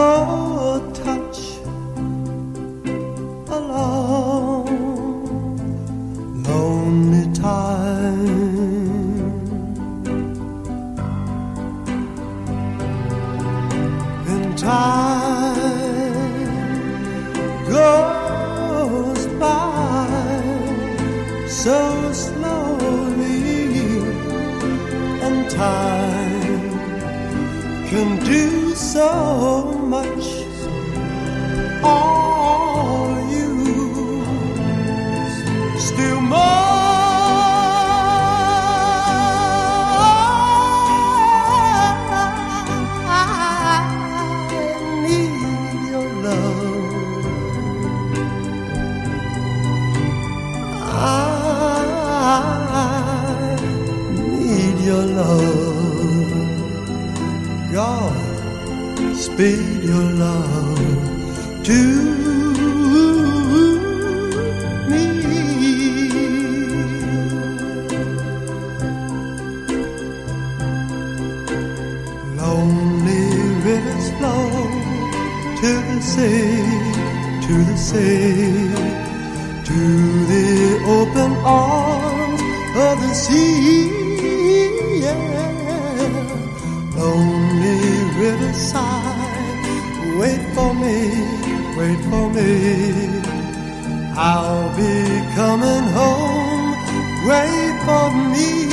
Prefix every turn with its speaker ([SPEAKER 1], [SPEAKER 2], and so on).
[SPEAKER 1] your touch along lonely time. And time goes by so slowly, and time can do so much. Are you still more? I need your love. I need your love. God, speed your love to me. Lonely rivers flow to the sea, to the sea, to the open arms of the sea. Yeah. Lonely riverside, wait for me, wait for me. I'll be coming home, wait for me.